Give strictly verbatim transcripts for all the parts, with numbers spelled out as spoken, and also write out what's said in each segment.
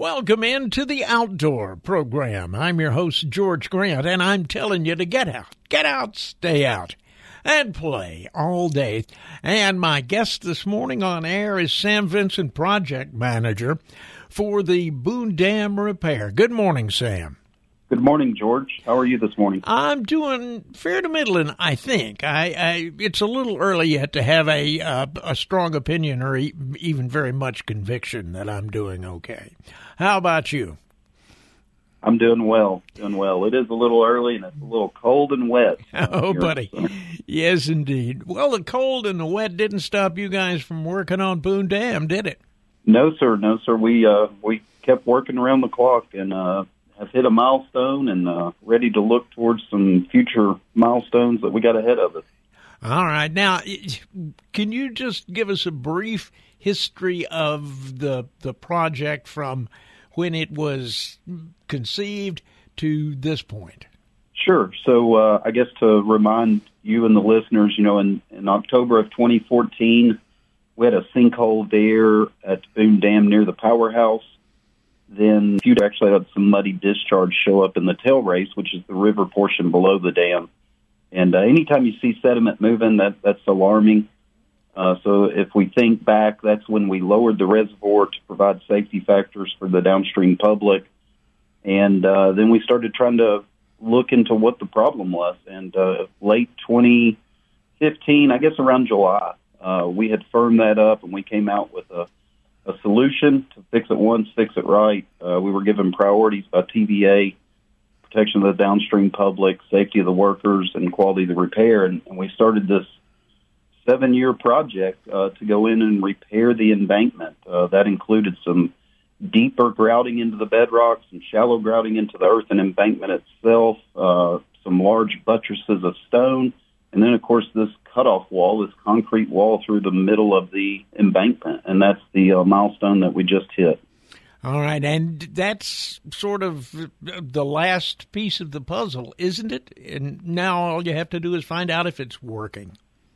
Welcome into the Outdoor Program. I'm your host, George Grant, and I'm telling you to get out, get out, stay out, and play all day. And my guest this morning on air is Sam Vincent, Project Manager for the Boone Dam repair. Good morning, Sam. Good morning, George. How are you this morning? I'm doing fair to middling, I think. I, I it's a little early yet to have a uh, a strong opinion or e- even very much conviction that I'm doing okay. How about you? I'm doing well, doing well. It is a little early, and it's a little cold and wet. Oh, here, buddy. so. Yes, indeed. Well, the cold and the wet didn't stop you guys from working on Boone Dam, did it? No, sir. No, sir. We uh, we kept working around the clock and uh, have hit a milestone and uh, ready to look towards some future milestones that we got ahead of us. All right. Now, can you just give us a brief history of the the project from when it was conceived to this point? Sure. So uh, I guess to remind you and the listeners, you know, in, in October of twenty fourteen, we had a sinkhole there at Boone Dam near the powerhouse. Then you actually had some muddy discharge show up in the tail race, which is the river portion below the dam. And uh, anytime you see sediment moving, that that's alarming. Uh, so if we think back, that's when we lowered the reservoir to provide safety factors for the downstream public. And uh, then we started trying to look into what the problem was. And uh, late twenty fifteen, I guess around July, uh, we had firmed that up, and we came out with a, a solution to fix it once, fix it right. Uh, we were given priorities by T V A, protection of the downstream public, safety of the workers, and quality of the repair. And, and we started this seven-year project uh, to go in and repair the embankment. Uh, that included some deeper grouting into the bedrock, some shallow grouting into the earthen embankment itself, uh, some large buttresses of stone, and then, of course, this cutoff wall, this concrete wall through the middle of the embankment. And that's the uh, milestone that we just hit. All right, and that's sort of the last piece of the puzzle, isn't it? And now all you have to do is find out if it's working.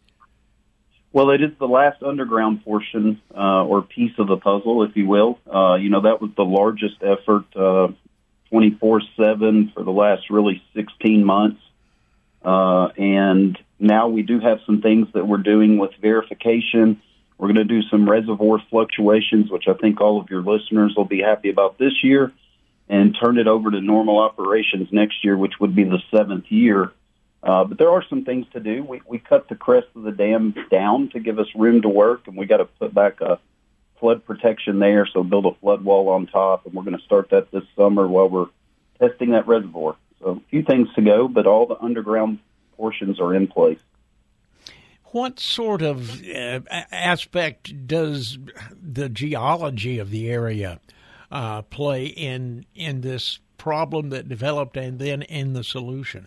Well, it is the last underground portion uh, or piece of the puzzle, if you will. Uh, you know, that was the largest effort, uh, twenty-four seven for the last really sixteen months. Uh, and now we do have some things that we're doing with verification. We're going to do some reservoir fluctuations, which I think all of your listeners will be happy about this year, and turn it over to normal operations next year, which would be the seventh year. Uh, but there are some things to do. We, we cut the crest of the dam down to give us room to work, and we got to put back a flood protection there, so build a flood wall on top, and we're going to start that this summer while we're testing that reservoir. So a few things to go, but all the underground portions are in place. What sort of uh, aspect does the geology of the area uh, play in in this problem that developed and then in the solution?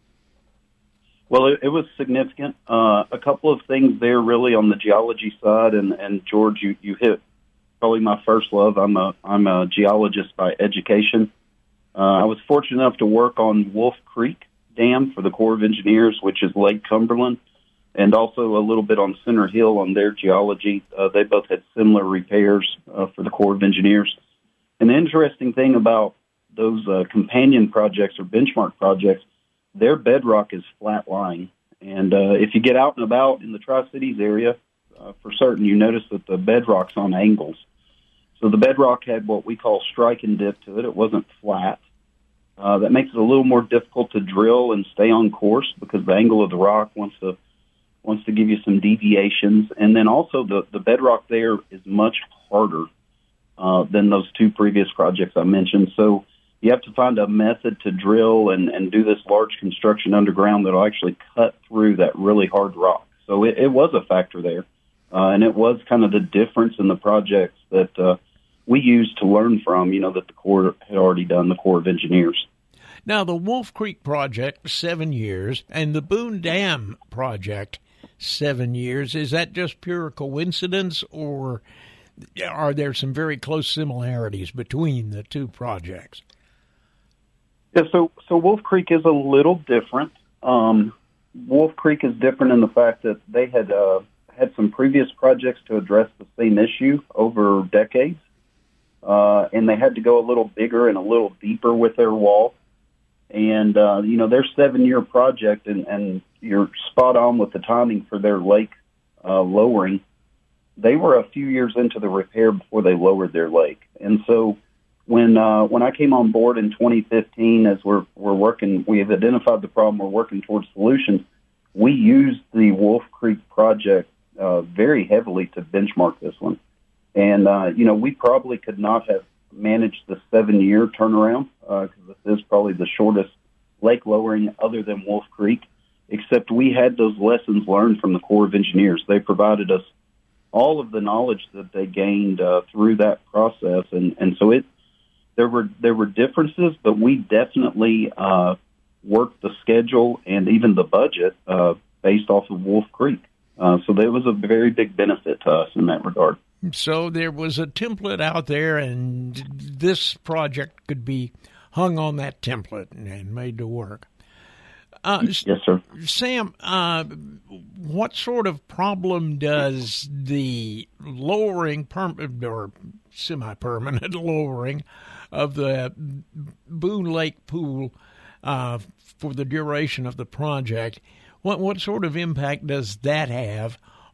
Well, it, it was significant. Uh, a couple of things there really on the geology side, and, and George, you, you hit probably my first love. I'm a, I'm a geologist by education. Uh, I was fortunate enough to work on Wolf Creek Dam for the Corps of Engineers, which is Lake Cumberland, and also a little bit on Center Hill on their geology. Uh, they both had similar repairs uh, for the Corps of Engineers. And the interesting thing about those uh, companion projects or benchmark projects, their bedrock is flat-lying. And uh, if you get out and about in the Tri-Cities area, uh, for certain, you notice that the bedrock's on angles. So the bedrock had what we call strike and dip to it. It wasn't flat. Uh, that makes it a little more difficult to drill and stay on course because the angle of the rock wants to wants to give you some deviations. And then also the, the bedrock there is much harder uh, than those two previous projects I mentioned. So you have to find a method to drill and, and do this large construction underground that will actually cut through that really hard rock. So it, it was a factor there, uh, and it was kind of the difference in the projects that uh, we used to learn from, you know, that the Corps had already done, the Corps of Engineers. Now, the Wolf Creek project, seven years, and the Boone Dam project, seven years. Is that just pure coincidence, or are there some very close similarities between the two projects? Yeah, so so Wolf Creek is a little different. Um, Wolf Creek is different in the fact that they had uh, had some previous projects to address the same issue over decades. uh, and they had to go a little bigger and a little deeper with their wall. And, uh, you know, their seven-year project, and, and you're spot on with the timing for their lake uh, lowering. They were a few years into the repair before they lowered their lake. And so when uh, when I came on board in twenty fifteen, as we're, we're working, we have identified the problem, we're working towards solutions, we used the Wolf Creek project uh, very heavily to benchmark this one. And, uh, you know, we probably could not have managed the seven-year turnaround, because uh, this is probably the shortest lake lowering other than Wolf Creek, except we had those lessons learned from the Corps of Engineers. They provided us all of the knowledge that they gained uh, through that process, and, and so it there were there were differences, but we definitely uh, worked the schedule and even the budget uh, based off of Wolf Creek. Uh, so there was a very big benefit to us in that regard. So there was a template out there, and this project could be hung on that template and made to work. Uh, yes, sir. Sam, uh, what sort of problem does the lowering, perm- or semi-permanent lowering of the Boone Lake pool uh, for the duration of the project, what, what sort of impact does that have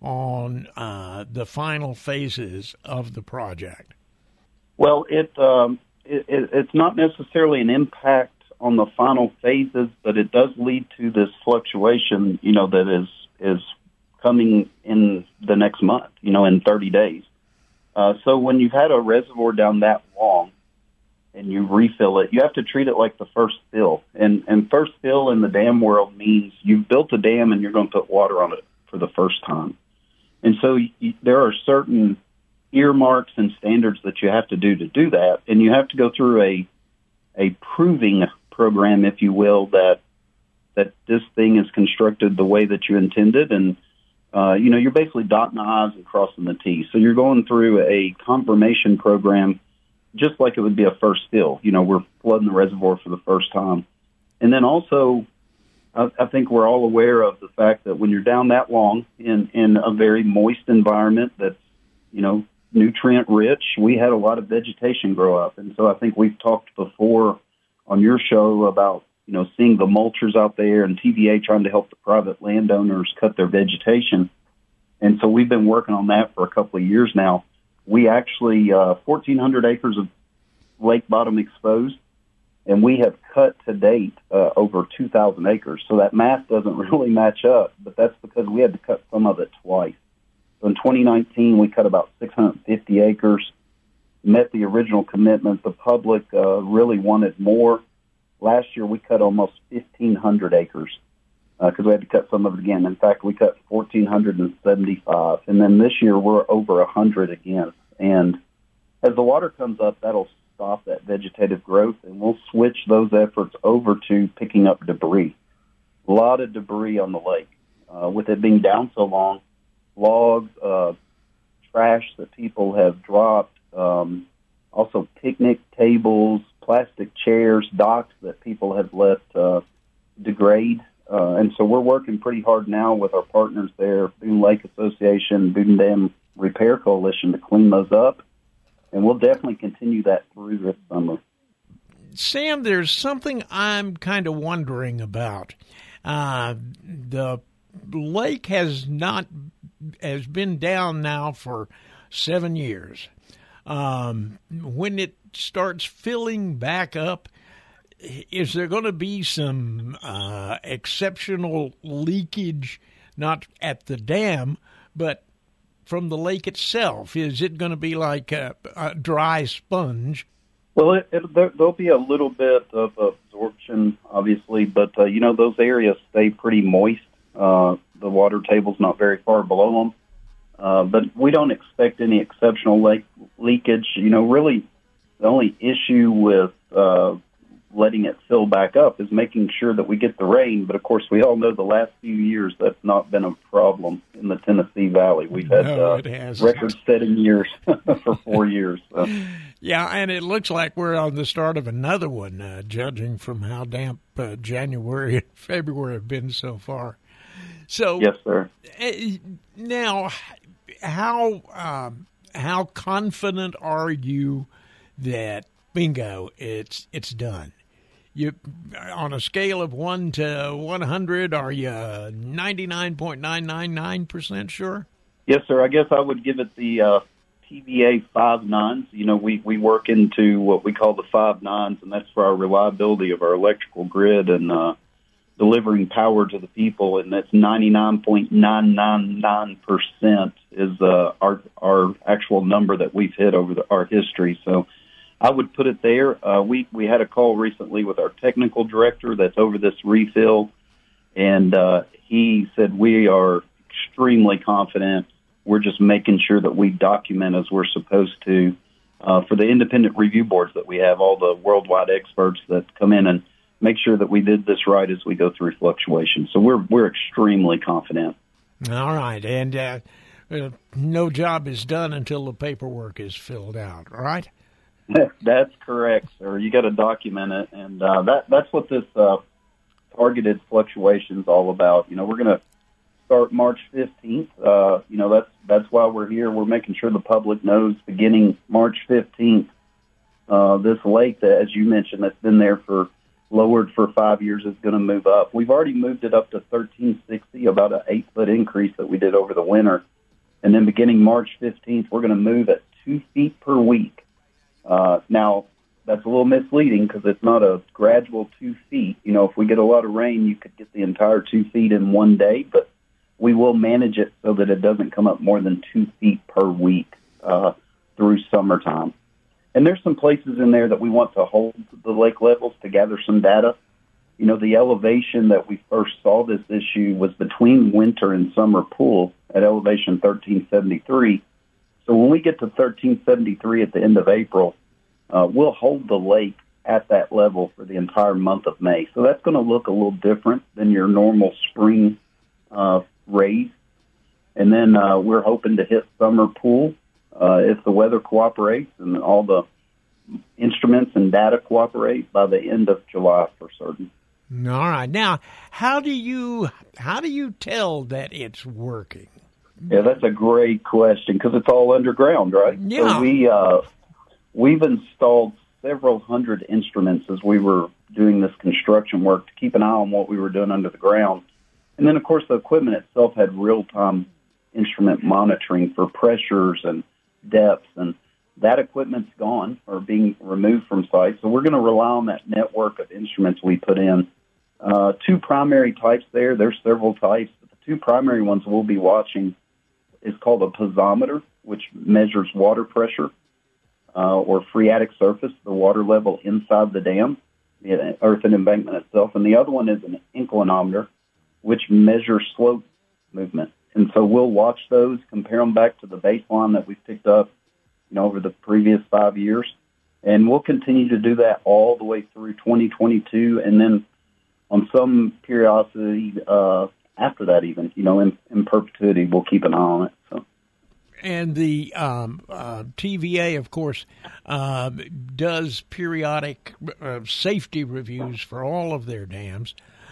on uh, the final phases of the project? Well, it, um, it, it it's not necessarily an impact on the final phases, but it does lead to this fluctuation, you know, that is is coming in the next month, you know, in thirty days. Uh, so when you've had a reservoir down that long and you refill it, you have to treat it like the first fill. And, and first fill in the dam world means you've built a dam and you're going to put water on it for the first time. And so you, there are certain earmarks and standards that you have to do to do that, and you have to go through a a proving program, if you will, that that this thing is constructed the way that you intended. And, uh, you know, you're basically dotting the I's and crossing the T's. So you're going through a confirmation program just like it would be a first fill. You know, we're flooding the reservoir for the first time. And then also, I, I think we're all aware of the fact that when you're down that long in, in a very moist environment that's, you know, nutrient rich, we had a lot of vegetation grow up. And so I think we've talked before on your show about, you know, seeing the mulchers out there and T V A trying to help the private landowners cut their vegetation. And so we've been working on that for a couple of years now. We actually, uh, fourteen hundred acres of lake bottom exposed, and we have cut to date uh, over two thousand acres. So that math doesn't really match up, but that's because we had to cut some of it twice. So in twenty nineteen, we cut about six hundred fifty acres, met the original commitment. The public uh, really wanted more. Last year, we cut almost fifteen hundred acres because uh, we had to cut some of it again. In fact, we cut one thousand four hundred seventy-five. And then this year, we're over one hundred again. And as the water comes up, that'll stop that vegetative growth, and we'll switch those efforts over to picking up debris. A lot of debris on the lake. Uh, with it being down so long, logs, uh, trash that people have dropped, um, also picnic tables, plastic chairs, docks that people have let uh, degrade. Uh, and so we're working pretty hard now with our partners there, Boone Lake Association, Boone Dam Repair Coalition, to clean those up. And we'll definitely continue that through this summer. Sam, there's something I'm kind of wondering about. Uh, the lake has not has been down now for seven years. Um, when it starts filling back up, is there going to be some uh, exceptional leakage, not at the dam, but from the lake itself? Is it going to be like a, a dry sponge? Well, it, it, there, there'll be a little bit of absorption, obviously, but, uh, you know, those areas stay pretty moist. Uh, the water table's not very far below them. Uh, but we don't expect any exceptional lake leakage. You know, really the only issue with uh, letting it fill back up is making sure that we get the rain. But, of course, we all know the last few years that's not been a problem in the Tennessee Valley. We've had no, uh, record-setting years for four years. So. Yeah, and it looks like we're on the start of another one, uh, judging from how damp uh, January and February have been so far. So, yes, sir. Uh, now, how um, how confident are you that bingo, it's it's done. You, on a scale of one to one hundred, are you ninety-nine point nine nine nine percent sure? Yes, sir. I guess I would give it the uh, T V A five nines. You know, we, we work into what we call the five nines, and that's for our reliability of our electrical grid and uh, delivering power to the people, and that's ninety-nine point nine nine nine percent is uh, our our actual number that we've hit over the, our history. So I would put it there. Uh, we, we had a call recently with our technical director that's over this refill, and uh, he said we are extremely confident. We're just making sure that we document as we're supposed to uh, for the independent review boards that we have, all the worldwide experts that come in and make sure that we did this right as we go through fluctuations. So we're we're extremely confident. All right, and uh, uh, no job is done until the paperwork is filled out, right? That's correct, sir. You got to document it, and uh, that that's what this uh, targeted fluctuation is all about. You know, we're going to start March fifteenth. Uh, you know, that's that's why we're here. We're making sure the public knows beginning March fifteenth, uh, this lake that, as you mentioned, that's been there for lowered for five years is going to move up. We've already moved it up to thirteen sixty, about an eight-foot increase that we did over the winter. And then beginning March fifteenth, we're going to move at two feet per week. Uh, now, that's a little misleading because it's not a gradual two feet. You know, if we get a lot of rain, you could get the entire two feet in one day, but we will manage it so that it doesn't come up more than two feet per week uh, through summertime. And there's some places in there that we want to hold the lake levels to gather some data. You know, the elevation that we first saw this issue was between winter and summer pool at elevation thirteen seventy-three. So when we get to thirteen seventy-three at the end of April, uh, we'll hold the lake at that level for the entire month of May. So that's going to look a little different than your normal spring uh, raise. And then uh, we're hoping to hit summer pool uh, if the weather cooperates and all the instruments and data cooperate by the end of July for certain. All right. Now, how do you how do you tell that it's working? Yeah, that's a great question because it's all underground, right? Yeah. So we uh, we've installed several hundred instruments as we were doing this construction work to keep an eye on what we were doing under the ground. And then, of course, the equipment itself had real-time instrument monitoring for pressures and depths, and that equipment's gone or being removed from site. So we're going to rely on that network of instruments we put in. Uh, two primary types there. There's several types, but the two primary ones we'll be watching is called a piezometer, which measures water pressure uh, or phreatic surface, the water level inside the dam, the earthen embankment itself. And the other one is an inclinometer, which measures slope movement. And so we'll watch those, compare them back to the baseline that we've picked up, you know, over the previous five years. And we'll continue to do that all the way through twenty twenty-two. And then on some periodicity uh, after that even, you know, in, in perpetuity, we'll keep an eye on it. So. And the um, uh, T V A, of course, uh, does periodic uh, safety reviews for all of their dams.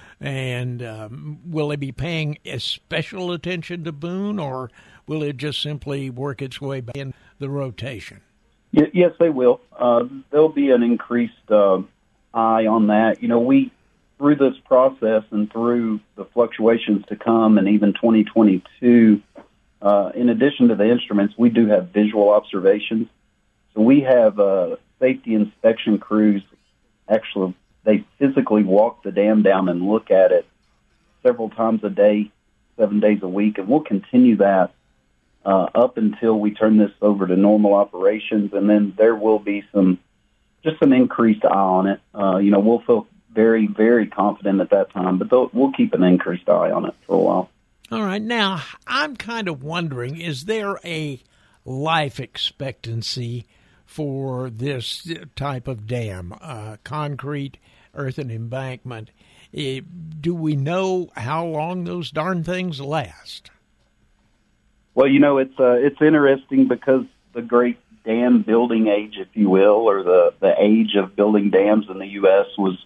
And um, will they be paying a special attention to Boone, or will it just simply work its way back in the rotation? Y- yes, they will. Uh, there'll be an increased uh, eye on that. You know, we, through this process and through the fluctuations to come and even twenty twenty-two, uh, in addition to the instruments, we do have visual observations. So we have uh, safety inspection crews actually. They physically walk the dam down and look at it several times a day, seven days a week, and we'll continue that uh, up until we turn this over to normal operations, and then there will be some, just some increased eye on it. Uh, you know, we'll feel very, very confident at that time, but we'll keep an increased eye on it for a while. All right. Now, I'm kind of wondering, is there a life expectancy for this type of dam, uh, concrete, earthen embankment? Uh, do we know how long those darn things last? Well, you know, it's uh, it's interesting because the great dam building age, if you will, or the, the age of building dams in the U S was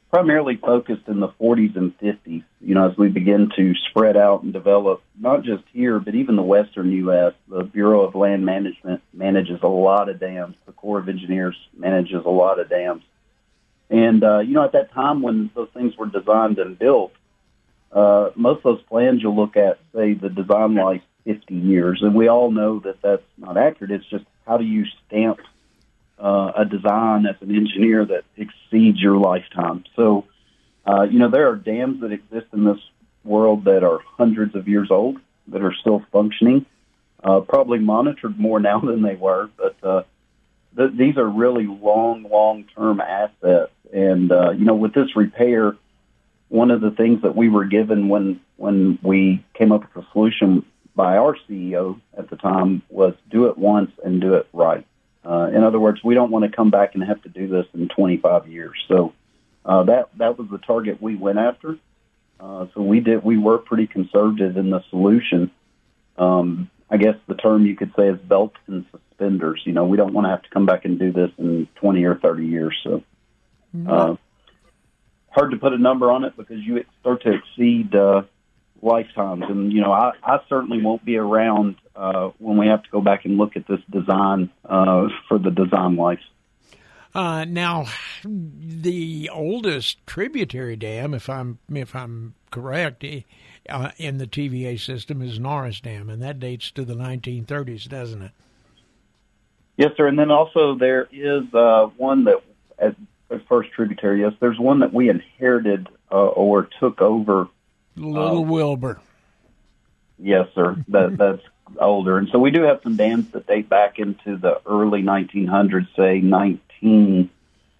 primarily focused in the forties and fifties, you know, as we begin to spread out and develop, not just here, but even the western U S. The Bureau of Land Management manages a lot of dams. The Corps of Engineers manages a lot of dams. And, uh, you know, at that time when those things were designed and built, uh, most of those plans you'll look at, say, the design life fifty years. And we all know that that's not accurate. It's just how do you stamp Uh, a design as an engineer that exceeds your lifetime. So, uh, you know, there are dams that exist in this world that are hundreds of years old, that are still functioning, uh, probably monitored more now than they were, but uh, th- these are really long, long-term assets. And, uh, you know, with this repair, one of the things that we were given when, when we came up with a solution by our C E O at the time was do it once and do it right. Uh, in other words, we don't want to come back and have to do this in twenty-five years. So uh, that that was the target we went after. Uh, so we did. We were pretty conservative in the solution. Um, I guess the term you could say is belt and suspenders. You know, we don't want to have to come back and do this in twenty or thirty years. So uh, hard to put a number on it because you start to exceed uh, lifetimes. And, you know, I, I certainly won't be around uh, when we have to go back and look at this design uh, for the design life. Uh, now, the oldest tributary dam, if I'm if I'm correct, uh, in the T V A system is Norris Dam, and that dates to the nineteen thirties, doesn't it? Yes, sir. And then also there is uh, one that, as, as first tributary, yes, there's one that we inherited uh, or took over. Little uh, Wilbur. Yes, sir. That that's older, and so we do have some dams that date back into the early nineteen hundreds, say nineteen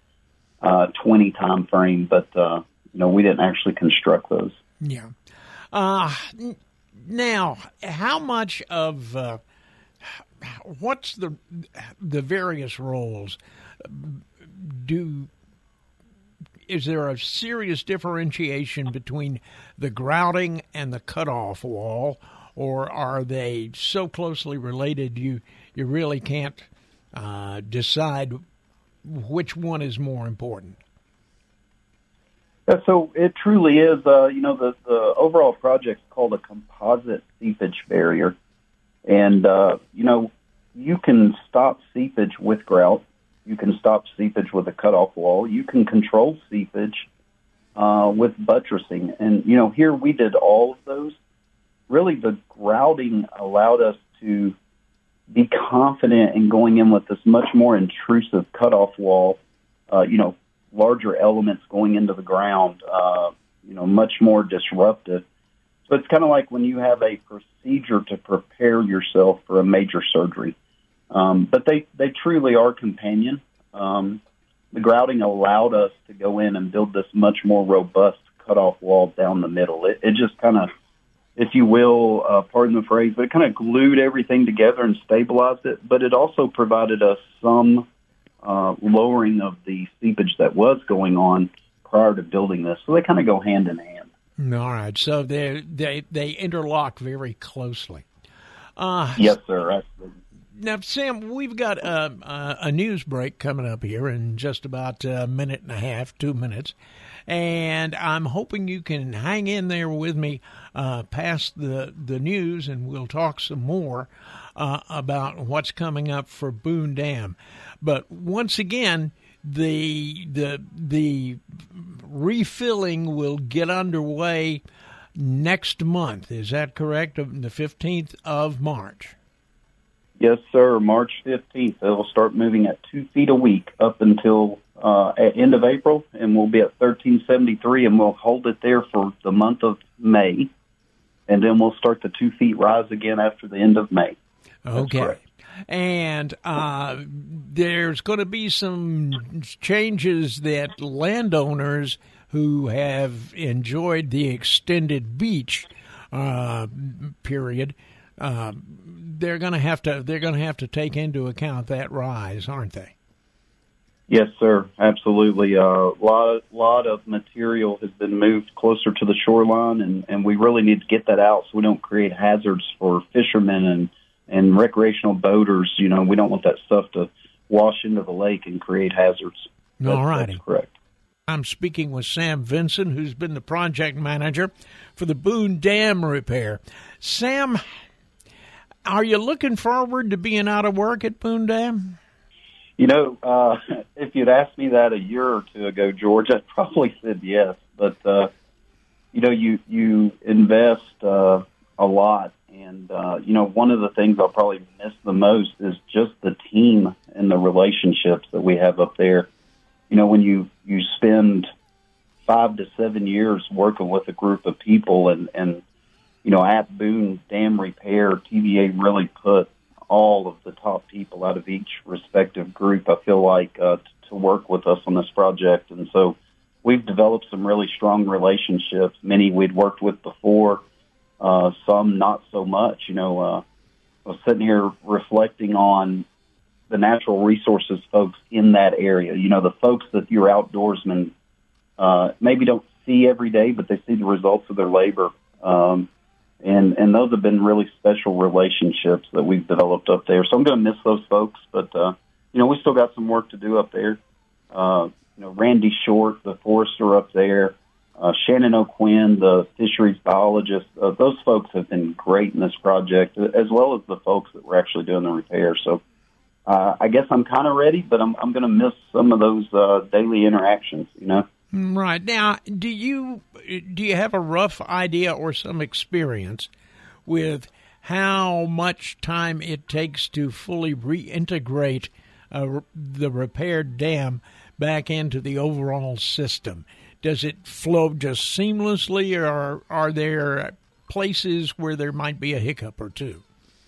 twenty time frame. But uh, you know, we didn't actually construct those. Yeah. Uh, now, how much of uh, what's the the various roles do? Is there a serious differentiation between the grouting and the cutoff wall, or are they so closely related you you really can't uh, decide which one is more important? Yeah, so it truly is. Uh, you know, the, the overall project's called a composite seepage barrier, and uh, you know, you can stop seepage with grout. You can stop seepage with a cutoff wall. You can control seepage uh, with buttressing. And, you know, here we did all of those. Really, the grouting allowed us to be confident in going in with this much more intrusive cutoff wall, uh, you know, larger elements going into the ground, uh, you know, much more disruptive. So it's kind of like when you have a procedure to prepare yourself for a major surgery. Um, but they, they truly are companion. Um, the grouting allowed us to go in and build this much more robust cutoff wall down the middle. It, it just kind of, if you will, uh, pardon the phrase, but it kind of glued everything together and stabilized it. But it also provided us some uh, lowering of the seepage that was going on prior to building this. So they kind of go hand in hand. All right. So they they they interlock very closely. Uh, yes, sir. Absolutely. Now, Sam, we've got a, a, a news break coming up here in just about a minute and a half, two minutes, and I'm hoping you can hang in there with me uh, past the, the news, and we'll talk some more uh, about what's coming up for Boone Dam. But once again, the the the refilling will get underway next month. Is that correct? The fifteenth of March. Yes, sir. March fifteenth. It will start moving at two feet a week up until uh, at end of April, and we'll be at thirteen seventy-three, and we'll hold it there for the month of May, and then we'll start the two feet rise again after the end of May. Okay. And uh, there's going to be some changes that landowners who have enjoyed the extended beach uh, period, uh, they're going to have to they're going to have to take into account that rise, aren't they? Yes, sir. Absolutely. A uh, lot, lot of material has been moved closer to the shoreline, and, and we really need to get that out so we don't create hazards for fishermen and, and recreational boaters. You know, we don't want that stuff to wash into the lake and create hazards. That's, All righty. That's correct. I'm speaking with Sam Vinson, who's been the project manager for the Boone Dam repair. Sam, are you looking forward to being out of work at Boone Dam? You know, uh, if you'd asked me that a year or two ago, George, I'd probably said yes. But, uh, you know, you, you invest uh, a lot. And, uh, you know, one of the things I'll probably miss the most is just the team and the relationships that we have up there. You know, when you, you spend five to seven years working with a group of people and, and you know, at Boone Dam Repair, T V A really put all of the top people out of each respective group, I feel like, uh, t- to work with us on this project. And so we've developed some really strong relationships, many we'd worked with before, uh, some not so much. You know, uh, I was sitting here reflecting on the natural resources folks in that area, you know, the folks that your outdoorsmen uh, maybe don't see every day, but they see the results of their labor. Um, and, and those have been really special relationships that we've developed up there. So I'm going to miss those folks, but, uh, you know, we still got some work to do up there. Uh, you know, Randy Short, the forester up there, uh, Shannon O'Quinn, the fisheries biologist, uh, those folks have been great in this project, as well as the folks that were actually doing the repair. So, Uh, I guess I'm kind of ready, but I'm I'm going to miss some of those uh, daily interactions, you know. Right. Now, do you do you have a rough idea or some experience with how much time it takes to fully reintegrate uh, the repaired dam back into the overall system? Does it flow just seamlessly, or are there places where there might be a hiccup or two?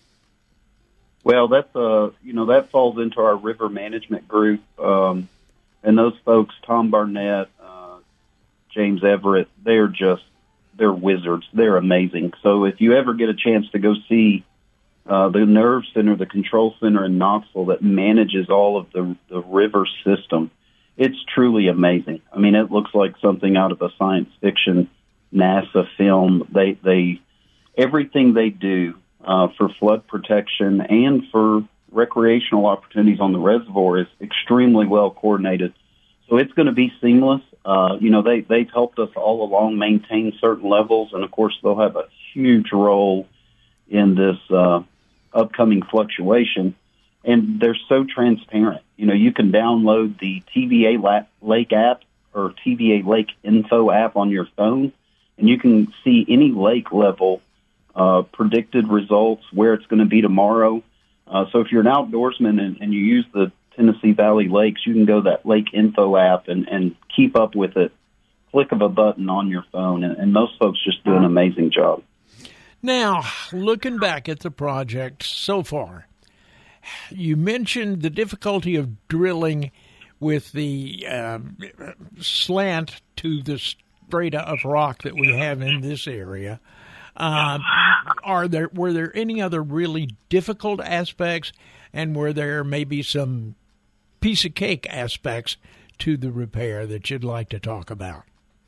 Well, that's uh, you know, that falls into our river management group, um, and those folks, Tom Barnett, uh, James Everett, they're just they're wizards. They're amazing. So if you ever get a chance to go see uh, the nerve center, the control center in Knoxville that manages all of the the river system, it's truly amazing. I mean, it looks like something out of a science fiction NASA film. They they everything they do. Uh, for flood protection and for recreational opportunities on the reservoir is extremely well coordinated. So it's going to be seamless. Uh, you know, they, they've helped us all along maintain certain levels, and of course they'll have a huge role in this uh, upcoming fluctuation. And they're so transparent. You know, you can download the T V A Lake app or T V A Lake Info app on your phone, and you can see any lake level Uh, predicted results, where it's going to be tomorrow. Uh, so if you're an outdoorsman and, and you use the Tennessee Valley Lakes, you can go to that Lake Info app and, and keep up with it, click of a button on your phone, and, and those folks just do an amazing job. Now, looking back at the project so far, you mentioned the difficulty of drilling with the uh, slant to the strata of rock that we have in this area. Uh, are there were there any other really difficult aspects, and were there maybe some piece of cake aspects to the repair that you'd like to talk about?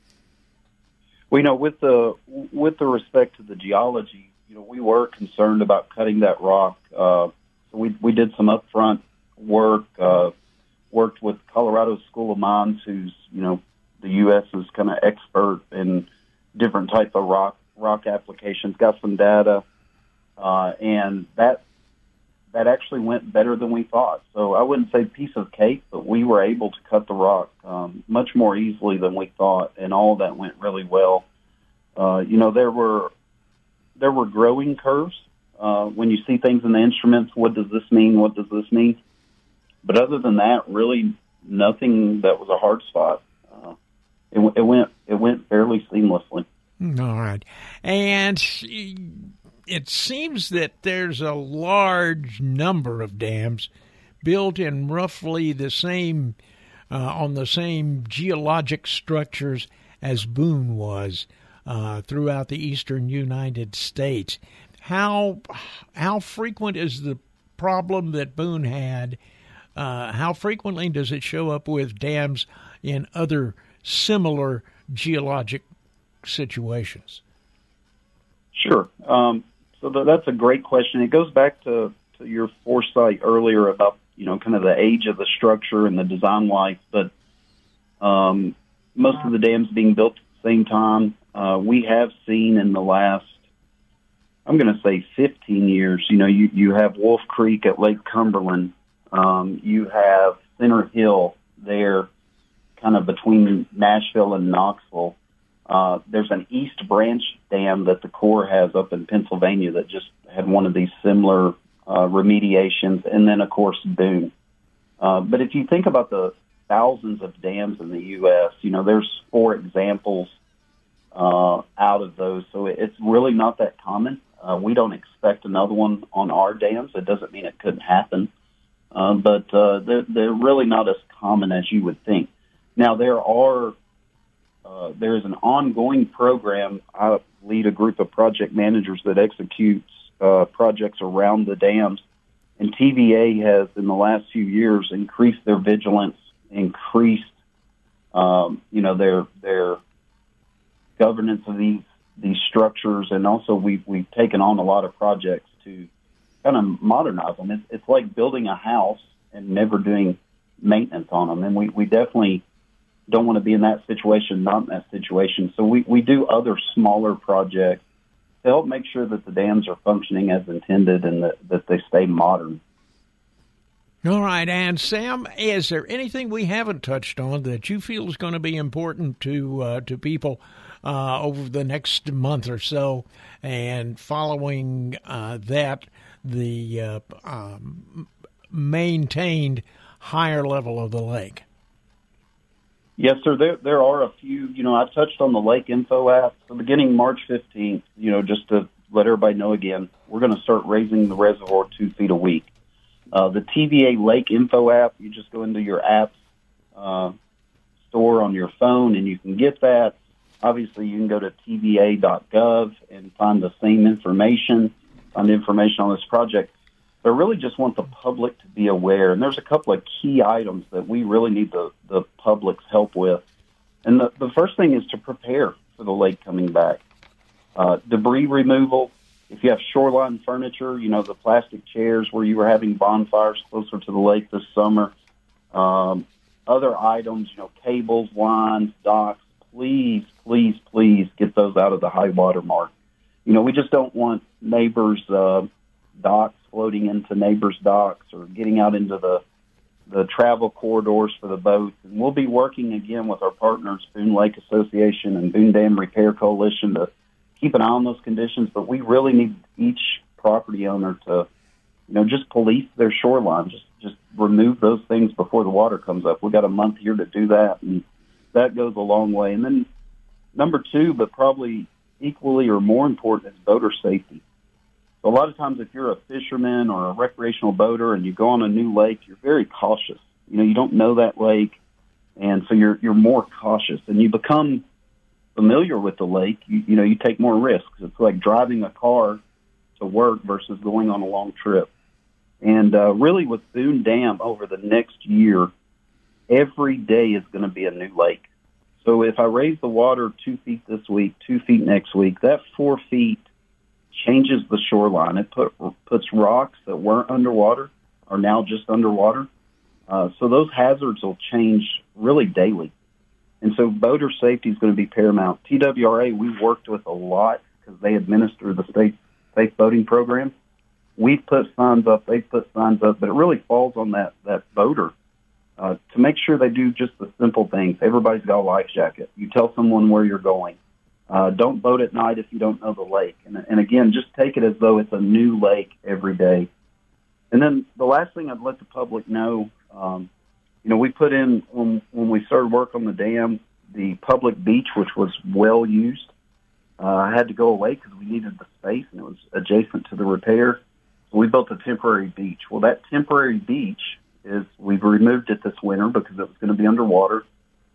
Well, you know, with the with the respect to the geology, you know, we were concerned about cutting that rock. Uh, so we we did some upfront work, uh, worked with Colorado School of Mines, who's you know the U S's kind of expert in different type of rock. rock applications, got some data, uh, and that that actually went better than we thought. So I wouldn't say piece of cake, but we were able to cut the rock um, much more easily than we thought, and all of that went really well. Uh, you know, there were there were growing curves. Uh, when you see things in the instruments, what does this mean? What does this mean? But other than that, really nothing that was a hard spot. Uh, it, it went it went fairly seamlessly. All right. And it seems that there's a large number of dams built in roughly the same, uh, on the same geologic structures as Boone was uh, throughout the eastern United States. How, how frequent is the problem that Boone had? Uh, how frequently does it show up with dams in other similar geologic situations? Sure. Um, so th- that's a great question. It goes back to, to your foresight earlier about, you know, kind of the age of the structure and the design life. But, um, most of the dams being built at the same time. Uh, we have seen in the last, I'm going to say fifteen years, you know, you, you have Wolf Creek at Lake Cumberland. Um, you have Center Hill there, kind of between Nashville and Knoxville. Uh, there's an East Branch Dam that the Corps has up in Pennsylvania that just had one of these similar uh, remediations, and then, of course, Boone. Uh, but if you think about the thousands of dams in the U S, you know, there's four examples uh, out of those, so it's really not that common. Uh, we don't expect another one on our dams. It doesn't mean it couldn't happen, uh, but uh, they're, they're really not as common as you would think. Now, there are uh, there is an ongoing program. I lead a group of project managers that executes uh, projects around the dams, and T V A has, in the last few years, increased their vigilance, increased, um, you know, their their governance of these these structures, and also we've we've taken on a lot of projects to kind of modernize them. It's, it's like building a house and never doing maintenance on them, and we, we definitely don't want to be in that situation, not in that situation. So we, we do other smaller projects to help make sure that the dams are functioning as intended and that, that they stay modern. All right, and Sam, is there anything we haven't touched on that you feel is going to be important to uh, to people uh, over the next month or so, and following uh, that, the uh, um, maintained higher level of the lake? Yes, sir. There there are a few. You know, I touched on the Lake Info app. So beginning March fifteenth, you know, just to let everybody know again, we're going to start raising the reservoir two feet a week. Uh, the T V A Lake Info app, you just go into your apps uh, store on your phone and you can get that. Obviously, you can go to T V A dot gov and find the same information, find information on this project. But I really just want the public to be aware. And there's a couple of key items that we really need the, the public's help with. And the, the first thing is to prepare for the lake coming back. Uh, debris removal. If you have shoreline furniture, you know, the plastic chairs where you were having bonfires closer to the lake this summer, um, other items, you know, cables, lines, docks, please, please, please get those out of the high water mark. You know, we just don't want neighbors' uh, docks floating into neighbors' docks or getting out into the the travel corridors for the boats. And we'll be working again with our partners, Boone Lake Association and Boone Dam Repair Coalition, to keep an eye on those conditions. But we really need each property owner to, you know, just police their shoreline, just just remove those things before the water comes up. We've got a month here to do that, and that goes a long way. And then number two, but probably equally or more important, is boater safety. So a lot of times if you're a fisherman or a recreational boater and you go on a new lake, you're very cautious. You know, you don't know that lake, and so you're you're more cautious. And you become familiar with the lake. You, you know, you take more risks. It's like driving a car to work versus going on a long trip. And uh, really with Boone Dam over the next year, every day is going to be a new lake. So if I raise the water two feet this week, two feet next week, that four feet changes the shoreline. It put, puts rocks that weren't underwater are now just underwater. Uh, so those hazards will change really daily. And so boater safety is going to be paramount. T W R A, we worked with a lot because they administer the state safe boating program. We've put signs up, they've put signs up, but it really falls on that, that boater uh, to make sure they do just the simple things. Everybody's got a life jacket. You tell someone where you're going. Uh, don't boat at night if you don't know the lake. And, and again, just take it as though it's a new lake every day. And then the last thing I'd let the public know, um, you know, we put in, when, when we started work on the dam, the public beach, which was well used, uh, had to go away because we needed the space, and it was adjacent to the repair. So we built a temporary beach. Well, that temporary beach is, we've removed it this winter because it was going to be underwater.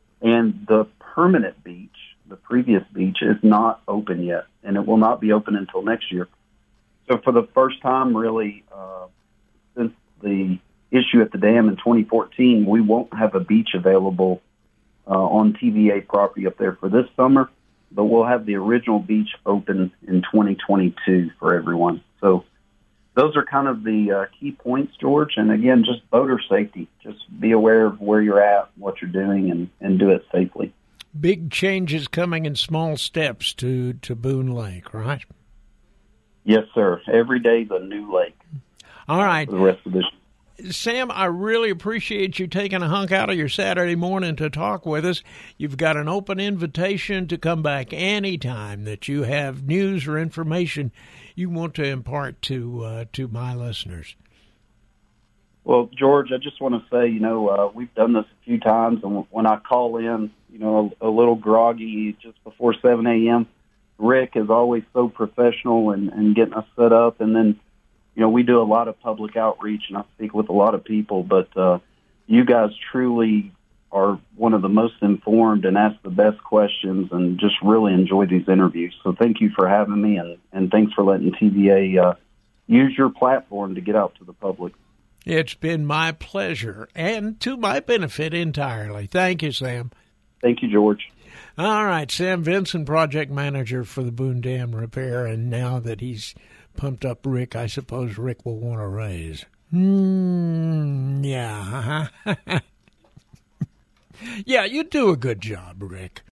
And the permanent beach, the previous beach, is not open yet, and it will not be open until next year. So for the first time, really, uh, since the issue at the dam in twenty fourteen, we won't have a beach available uh, on T V A property up there for this summer, but we'll have the original beach open in twenty twenty-two for everyone. So those are kind of the uh, key points, George. And again, just boater safety. Just be aware of where you're at, what you're doing, and, and do it safely. big changes coming in small steps to, to Boone Lake, right? Yes, sir. Every day's a new lake. All right. For the rest of this. Sam, I really appreciate you taking a hunk out of your Saturday morning to talk with us. You've got an open invitation to come back anytime that you have news or information you want to impart to uh, to my listeners. Well, George, I just want to say, you know, uh, we've done this a few times, and when I call in, you know, a, a little groggy just before seven a.m., Rick is always so professional and, and getting us set up, and then you know, we do a lot of public outreach, and I speak with a lot of people, but uh, you guys truly are one of the most informed and ask the best questions and just really enjoy these interviews. So thank you for having me, and, and thanks for letting T V A uh, use your platform to get out to the public. It's been my pleasure and to my benefit entirely. Thank you, Sam. Thank you, George. All right, Sam Vinson, project manager for the Boone Dam repair, and now that he's pumped up Rick, I suppose Rick will want a raise. Mm, yeah. Yeah, you do a good job, Rick.